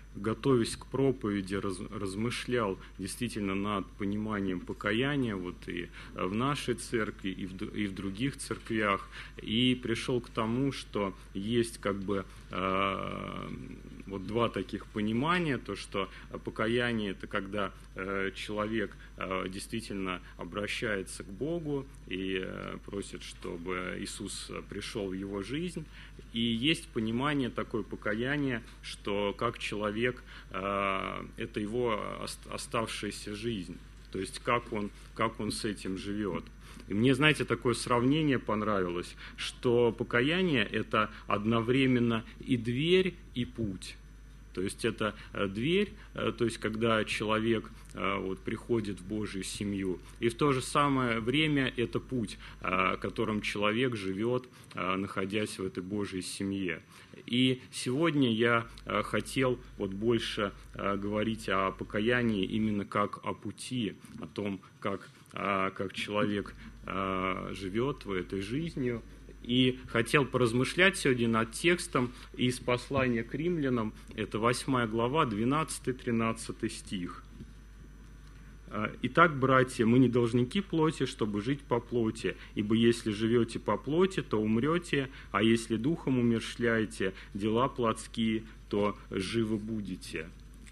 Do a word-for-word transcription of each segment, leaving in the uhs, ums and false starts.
готовясь к проповеди, раз, размышлял действительно над пониманием покаяния вот и в нашей церкви, и в, и в других церквях, и пришел к тому, что есть как бы э, вот два таких понимания, то, что покаяние – это когда э, человек э, действительно обращается к Богу и э, просит, чтобы Иисус пришел в его жизнь, и есть понимание такое покаяние, что как человек э, – это его оставшаяся жизнь, то есть как он, как он с этим живет. И мне, знаете, такое сравнение понравилось, что покаяние – это одновременно и дверь, и путь. То есть это дверь, то есть когда человек вот, приходит в Божью семью, и в то же самое время это путь, которым человек живет, находясь в этой Божьей семье. И сегодня я хотел вот больше говорить о покаянии именно как о пути, о том, как, как человек живет в этой жизнью. И хотел поразмышлять сегодня над текстом из послания к римлянам, это восьмая глава, двенадцатый-тринадцатый стих. «Итак, братья, мы не должники плоти, чтобы жить по плоти, ибо если живете по плоти, то умрете, а если духом умерщвляете дела плотские, то живы будете».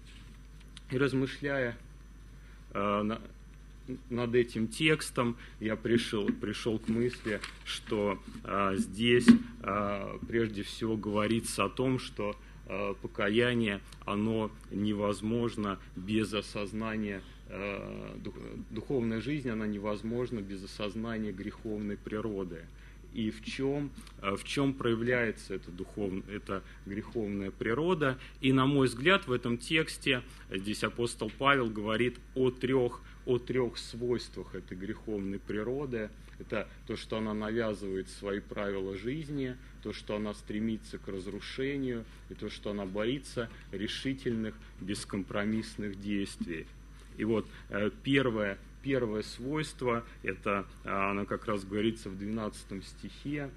И размышляя на над этим текстом я пришел, пришел к мысли, что а, здесь а, прежде всего говорится о том, что а, покаяние, оно невозможно без осознания, а, дух, духовная жизнь, она невозможна без осознания греховной природы. И в чем, в чем проявляется эта, духовная, эта греховная природа. И, на мой взгляд, в этом тексте здесь апостол Павел говорит о трех, о трех свойствах этой греховной природы. Это то, что она навязывает свои правила жизни, то, что она стремится к разрушению, и то, что она боится решительных, бескомпромиссных действий. И вот первое, первое свойство, это оно как раз говорится в двенадцатом стихе.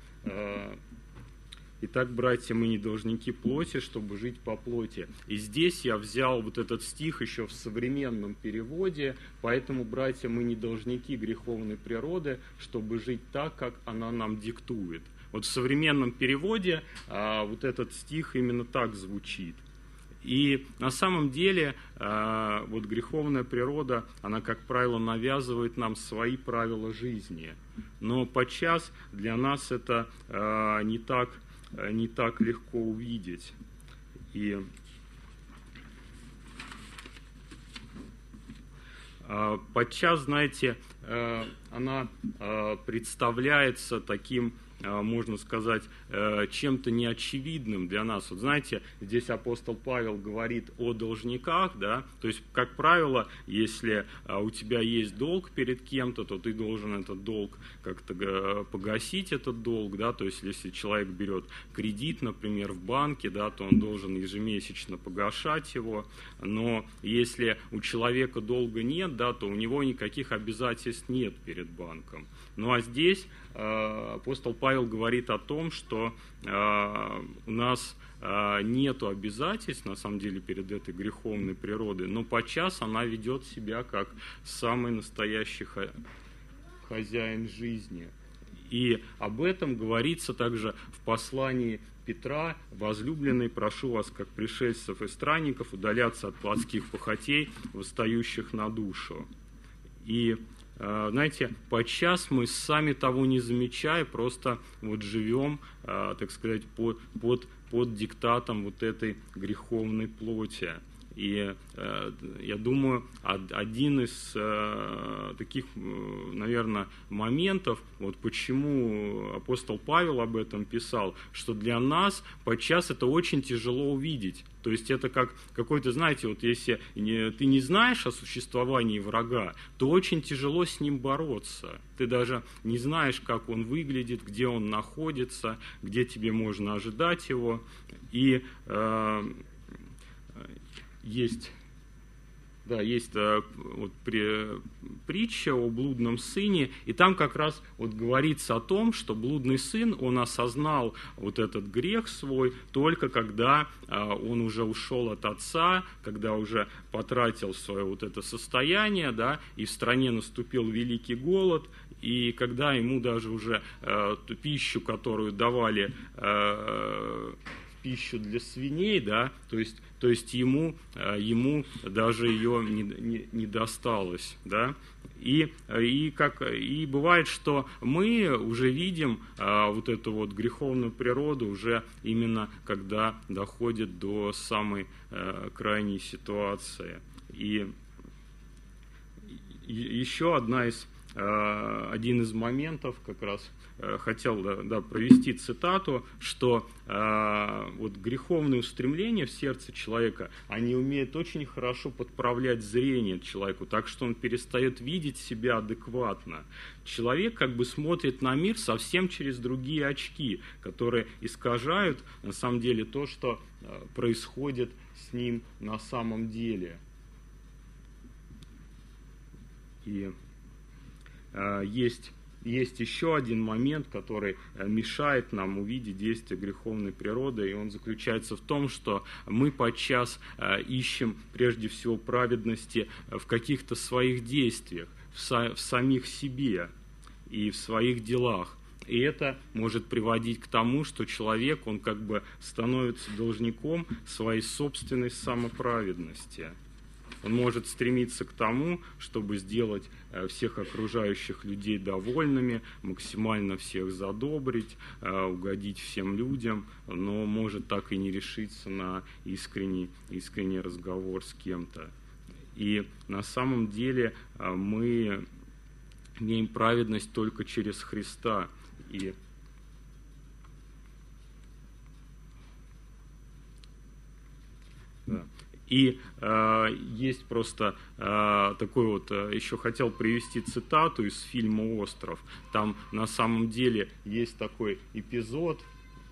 «Итак, братья, мы не должники плоти, чтобы жить по плоти». И здесь я взял вот этот стих еще в современном переводе, поэтому, братья, мы не должники греховной природы, чтобы жить так, как она нам диктует. Вот в современном переводе а, вот этот стих именно так звучит. И на самом деле а, вот греховная природа, она, как правило, навязывает нам свои правила жизни. Но подчас для нас это а, не так, не так легко увидеть. И а, подчас, знаете, а, она а, представляется таким, можно сказать, чем-то неочевидным для нас. Вот знаете, здесь апостол Павел говорит о должниках, да, то есть, как правило, если у тебя есть долг перед кем-то, то ты должен этот долг как-то погасить, этот долг, да, то есть, если человек берет кредит, например, в банке, да, то он должен ежемесячно погашать его, но если у человека долга нет, да, то у него никаких обязательств нет перед банком. Ну а здесь апостол Павел говорит о том, что э, у нас э, нет обязательств, на самом деле, перед этой греховной природой, но подчас она ведет себя как самый настоящий хозяин жизни. И об этом говорится также в послании Петра: «Возлюбленные, прошу вас, как пришельцев и странников, удаляться от плотских похотей, восстающих на душу». И знаете, подчас мы, сами того не замечая, просто вот живем, так сказать, под, под, под диктатом вот этой греховной плоти. И э, я думаю, один из э, таких, наверное, моментов, вот почему апостол Павел об этом писал, что для нас подчас это очень тяжело увидеть. То есть это как какой-то, знаете, вот если не, ты не знаешь о существовании врага, то очень тяжело с ним бороться. Ты даже не знаешь, как он выглядит, где он находится, где тебе можно ожидать его. И э, есть Да, есть э, вот, при, притча о блудном сыне, и там как раз вот говорится о том, что блудный сын, он осознал вот этот грех свой только когда э, он уже ушел от отца, когда уже потратил свое вот это состояние, да, и в стране наступил великий голод, и когда ему даже уже э, ту пищу, которую давали э, пищу для свиней, да, то есть, то есть ему, ему даже ее не, не, не досталось, да, и, и, как, и бывает, что мы уже видим а, вот эту вот греховную природу уже именно когда доходит до самой а, крайней ситуации. И, и еще одна из, а, один из моментов как раз хотел да, да, провести цитату, что э, вот греховные устремления в сердце человека, они умеют очень хорошо подправлять зрение человеку, так что он перестает видеть себя адекватно. Человек как бы смотрит на мир совсем через другие очки, которые искажают на самом деле то, что э, происходит с ним на самом деле. И э, есть Есть еще один момент, который мешает нам увидеть действие греховной природы, и он заключается в том, что мы подчас ищем прежде всего праведности в каких-то своих действиях, в самих себе и в своих делах. И это может приводить к тому, что человек, он как бы становится должником своей собственной самоправедности. Он может стремиться к тому, чтобы сделать всех окружающих людей довольными, максимально всех задобрить, угодить всем людям, но может так и не решиться на искренний, искренний разговор с кем-то. И на самом деле мы имеем праведность только через Христа. И да. И э, есть просто э, такой вот, э, еще хотел привести цитату из фильма «Остров». Там на самом деле есть такой эпизод,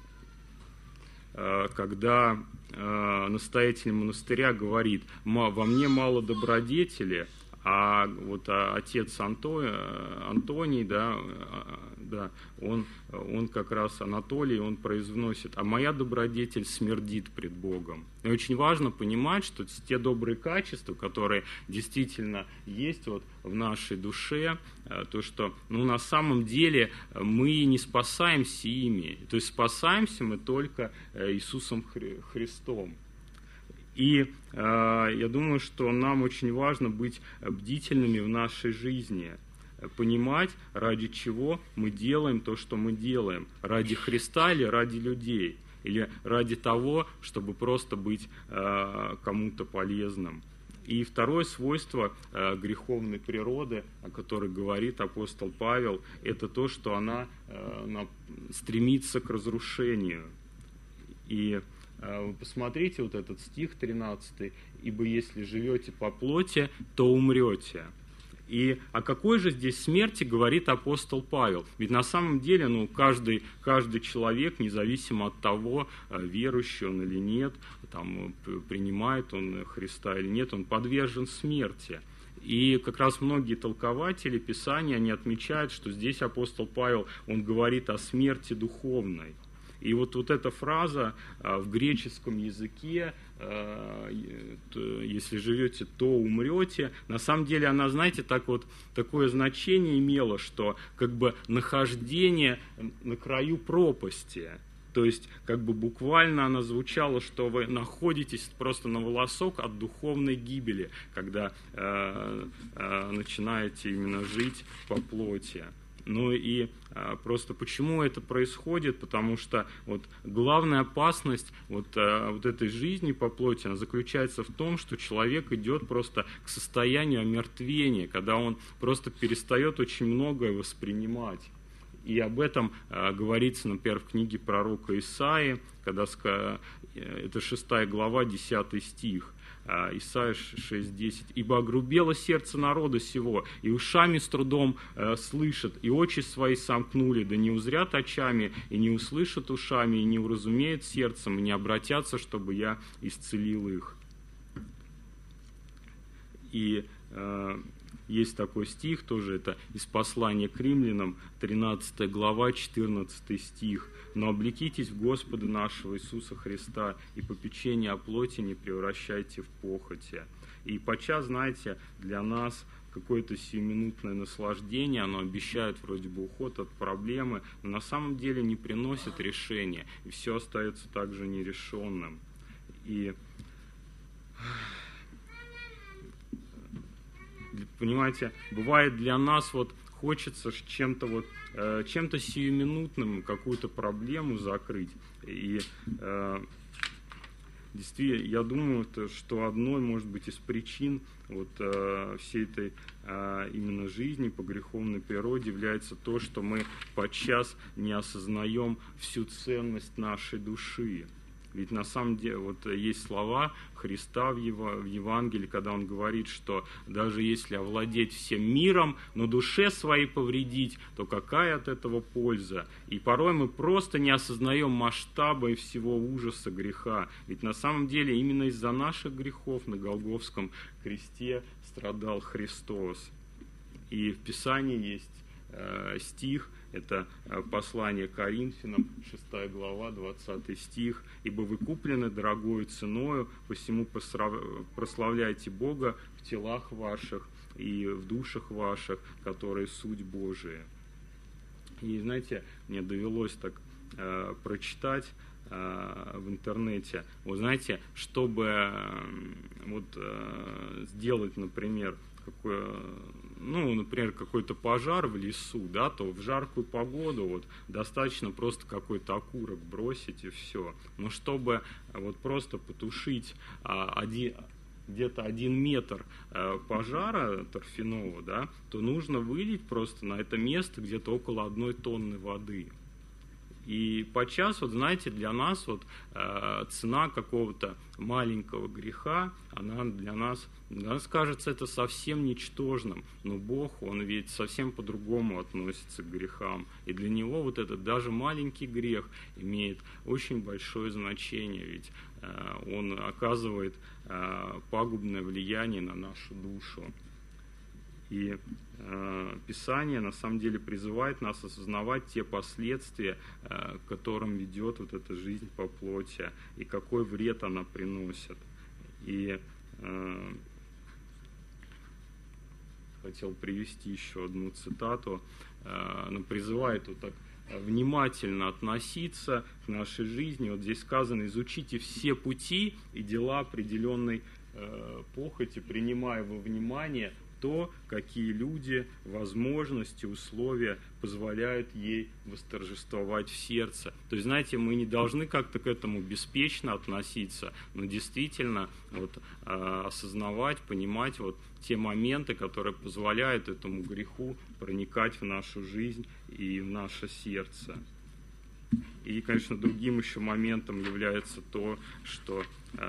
э, когда э, настоятель монастыря говорит: «Во мне мало добродетели, а вот а, отец Анто, Антоний, да, да, он, он как раз, Анатолий, он произносит: а моя добродетель смердит пред Богом». И очень важно понимать, что те добрые качества, которые действительно есть вот в нашей душе, то, что ну, на самом деле мы не спасаемся ими, то есть спасаемся мы только Иисусом Хри- Христом. И э, я думаю, что нам очень важно быть бдительными в нашей жизни, понимать, ради чего мы делаем то, что мы делаем, ради Христа или ради людей, или ради того, чтобы просто быть э, кому-то полезным. И второе свойство э, греховной природы, о которой говорит апостол Павел, это то, что она, э, она стремится к разрушению. И вы посмотрите вот этот стих тринадцатый: «Ибо если живете по плоти, то умрете». И о какой же здесь смерти говорит апостол Павел? Ведь на самом деле ну, каждый, каждый человек, независимо от того, верующий он или нет, там, принимает он Христа или нет, он подвержен смерти. И как раз многие толкователи Писания, они отмечают, что здесь апостол Павел, он говорит о смерти духовной. И вот, вот эта фраза в греческом языке, если живете, то умрете, на самом деле она, знаете, так вот, такое значение имела, что как бы нахождение на краю пропасти. То есть как бы буквально она звучала, что вы находитесь просто на волосок от духовной гибели, когда э, э, начинаете именно жить по плоти. Ну и а, просто почему это происходит? Потому что вот главная опасность вот, а, вот этой жизни по плоти, она заключается в том, что человек идет просто к состоянию омертвения, когда он просто перестает очень многое воспринимать. И об этом а, говорится, например, в книге пророка Исаии, когда это шестая глава, десятый стих. Исайя шесть десять. «Ибо огрубело сердце народа сего, и ушами с трудом э, слышат, и очи свои сомкнули, да не узрят очами, и не услышат ушами, и не уразумеют сердцем, и не обратятся, чтобы я исцелил их». И э, есть такой стих, тоже это из послания к римлянам, тринадцатая глава, четырнадцатый стих. «Но облекитесь в Господа нашего Иисуса Христа, и попечение о плоти не превращайте в похоти». И подчас, знаете, для нас какое-то сиюминутное наслаждение, оно обещает вроде бы уход от проблемы, но на самом деле не приносит решения, и все остается также нерешенным. И понимаете, бывает для нас вот хочется чем-то вот э, чем-то сиюминутным какую-то проблему закрыть. И э, действительно, я думаю, что одной, может быть, из причин вот э, всей этой э, именно жизни по греховной природе является то, что мы подчас не осознаем всю ценность нашей души. Ведь на самом деле вот есть слова Христа в Евангелии, когда Он говорит, что даже если овладеть всем миром, но душе своей повредить, то какая от этого польза? И порой мы просто не осознаем масштаба и всего ужаса греха. Ведь на самом деле именно из-за наших грехов на Голгофском кресте страдал Христос. И в Писании есть э, стих, это послание к Коринфянам, шестая глава, двадцатый стих. «Ибо вы куплены дорогою ценою, посему прославляйте Бога в телах ваших и в душах ваших, которые суть Божия». И, знаете, мне довелось так э, прочитать э, в интернете. Вы знаете, чтобы э, вот, э, сделать, например, какое, ну, например, какой-то пожар в лесу, да, то в жаркую погоду вот достаточно просто какой-то окурок бросить и все. Но чтобы вот просто потушить а, один, где-то один метр а, пожара торфяного, да, то нужно вылить просто на это место где-то около одной тонны воды. И подчас, вот знаете, для нас вот э, цена какого-то маленького греха, она для нас, для нас кажется это совсем ничтожным, но Бог, Он ведь совсем по-другому относится к грехам, и для Него вот этот даже маленький грех имеет очень большое значение, ведь э, он оказывает э, пагубное влияние на нашу душу. И э, Писание на самом деле призывает нас осознавать те последствия, э, к которым ведет вот эта жизнь по плоти, и какой вред она приносит. И э, хотел привести еще одну цитату. Э, она призывает вот так внимательно относиться к нашей жизни. Вот здесь сказано: изучите все пути и дела определенной э, похоти, принимая во внимание то, какие люди, возможности, условия позволяют ей восторжествовать в сердце. То есть, знаете, мы не должны как-то к этому беспечно относиться, но действительно вот, э, осознавать, понимать вот те моменты, которые позволяют этому греху проникать в нашу жизнь и в наше сердце. И, конечно, другим еще моментом является то, что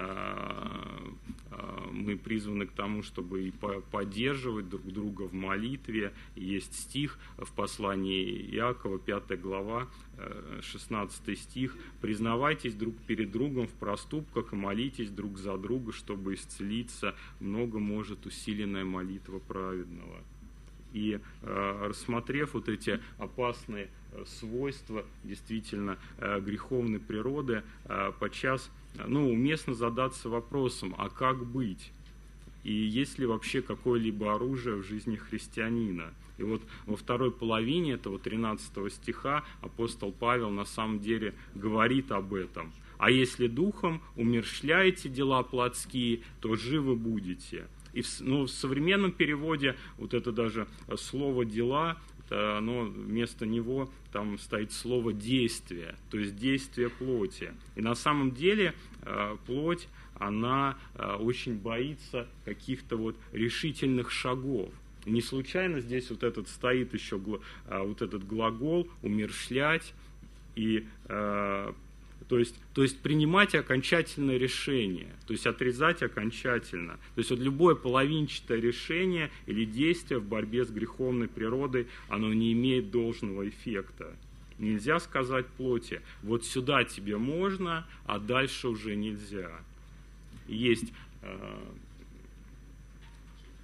э, э, мы призваны к тому, чтобы и поддерживать друг друга в молитве. Есть стих в послании Иакова, пятая глава, э, шестнадцатый стих. «Признавайтесь друг перед другом в проступках и молитесь друг за друга, чтобы исцелиться. Много может усиленная молитва праведного». И э, рассмотрев вот эти опасные э, свойства действительно э, греховной природы, э, подчас ну, уместно задаться вопросом, а как быть? И есть ли вообще какое-либо оружие в жизни христианина? И вот во второй половине этого тринадцатого стиха апостол Павел на самом деле говорит об этом. «А если духом умерщвляете дела плотские, то живы будете». И в, ну, в современном переводе вот это даже слово «дела», это, оно, вместо него там стоит слово «действие», то есть действие плоти. И на самом деле э, плоть, она э, очень боится каких-то вот решительных шагов. И не случайно здесь вот этот стоит еще э, вот этот глагол «умерщвлять», и э, То есть, то есть принимать окончательное решение, то есть отрезать окончательно. То есть вот любое половинчатое решение или действие в борьбе с греховной природой, оно не имеет должного эффекта. Нельзя сказать плоти: вот сюда тебе можно, а дальше уже нельзя. Есть э,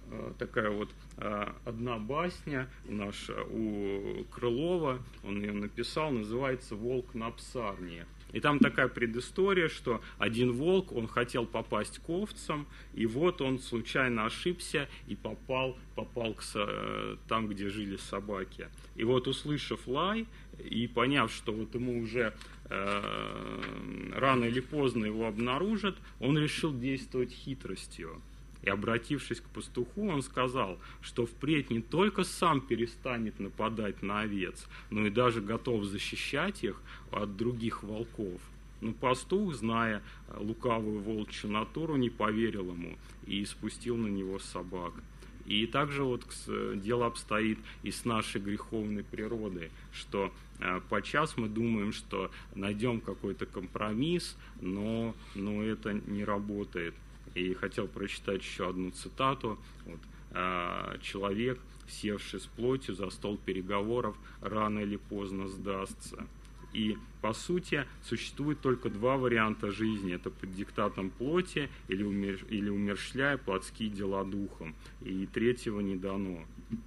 такая вот одна басня у, наш, у Крылова, он ее написал, называется «Волк на псарне». И там такая предыстория, что один волк, он хотел попасть к овцам, и вот он случайно ошибся и попал, попал к, там, где жили собаки. И вот, услышав лай и поняв, что вот ему уже э, рано или поздно его обнаружат, он решил действовать хитростью. И, обратившись к пастуху, он сказал, что впредь не только сам перестанет нападать на овец, но и даже готов защищать их от других волков. Но пастух, зная лукавую волчью натуру, не поверил ему и спустил на него собак. И также вот дело обстоит и с нашей греховной природой, что подчас мы думаем, что найдем какой-то компромисс, но, но это не работает. И хотел прочитать еще одну цитату. Вот, «Человек, севший с плотью за стол переговоров, рано или поздно сдастся». И, по сути, существует только два варианта жизни. Это под диктатом плоти или, умер, или умерщвляя плотские дела духом. И третьего не дано.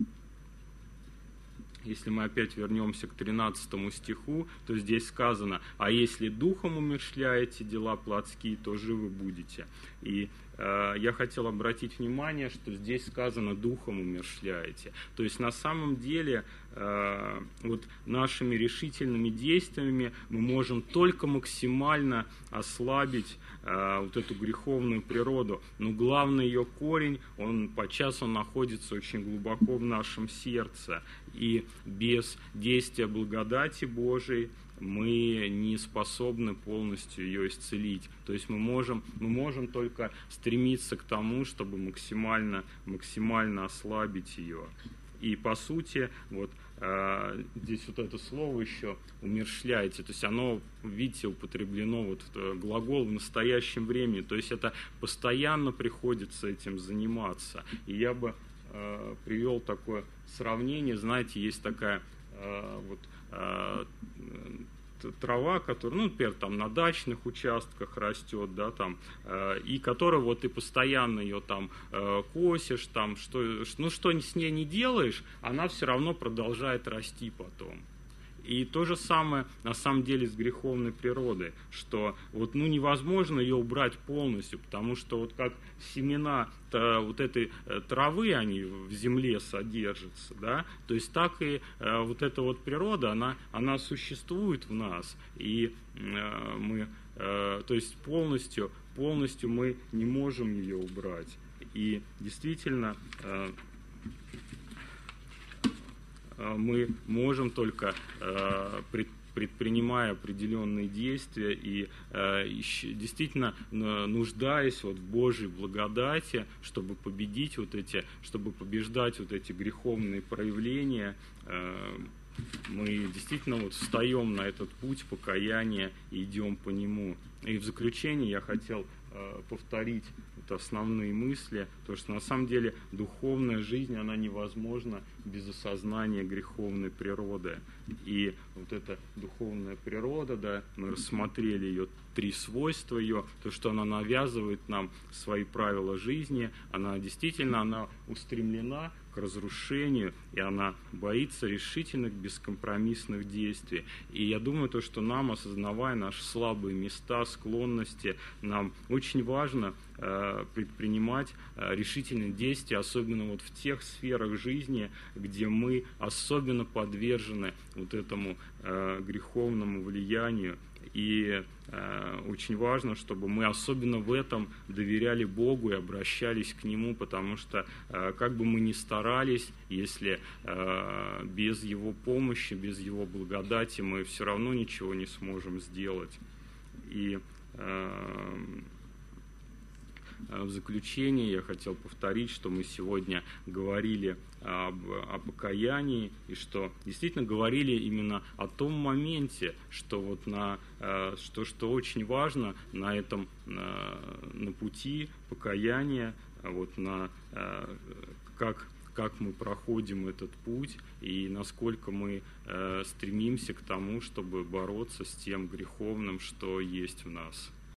Если мы опять вернемся к тринадцатому стиху, то здесь сказано: «А если духом умерщвляете дела плотские, то живы будете». И э, я хотел обратить внимание, что здесь сказано «духом умерщвляете». То есть на самом деле э, вот нашими решительными действиями мы можем только максимально ослабить э, вот эту греховную природу. Но главный ее корень, он подчас он находится очень глубоко в нашем сердце. И без действия благодати Божией мы не способны полностью ее исцелить. То есть мы можем, мы можем только стремиться к тому, чтобы максимально, максимально ослабить ее. И по сути, вот э, здесь вот это слово еще «умерщвляете», то есть оно, видите, употреблено вот в глагол в настоящем времени, то есть это постоянно приходится этим заниматься. И я бы э, привел такое сравнение, знаете, есть такая э, вот э, трава, которая, ну, например, там на дачных участках растет, да, там, э, и которая вот ты постоянно ее там э, косишь, там, что, ну, что с ней не делаешь, она все равно продолжает расти потом. И то же самое, на самом деле, с греховной природой, что вот, ну, невозможно ее убрать полностью, потому что вот как семена вот этой травы, они в земле содержатся, да, то есть так и э, вот эта вот природа, она, она существует в нас, и э, мы, э, то есть полностью, полностью мы не можем ее убрать. И действительно, э, мы можем только, предпринимая определенные действия и действительно нуждаясь вот в Божьей благодати, чтобы победить вот эти, чтобы побеждать вот эти греховные проявления, мы действительно вот встаем на этот путь покаяния и идем по нему. И в заключение я хотел повторить вот основные мысли, то что на самом деле духовная жизнь, она невозможна без осознания греховной природы. И вот эта духовная природа, да, мы рассмотрели ее три свойства ее, то, что она навязывает нам свои правила жизни, она действительно, она устремлена к разрушению, и она боится решительных, бескомпромиссных действий. И я думаю, то, что нам, осознавая наши слабые места, склонности, нам очень важно э, предпринимать э, решительные действия, особенно вот в тех сферах жизни, где мы особенно подвержены вот этому э, греховному влиянию. И э, очень важно, чтобы мы особенно в этом доверяли Богу и обращались к Нему, потому что э, как бы мы ни старались, если э, без Его помощи, без Его благодати мы все равно ничего не сможем сделать. И э, в заключение я хотел повторить, что мы сегодня говорили об, о покаянии, и что действительно говорили именно о том моменте, что, вот на, что, что очень важно на этом на, на пути покаяния, вот на, как, как мы проходим этот путь и насколько мы стремимся к тому, чтобы бороться с тем греховным, что есть в нас.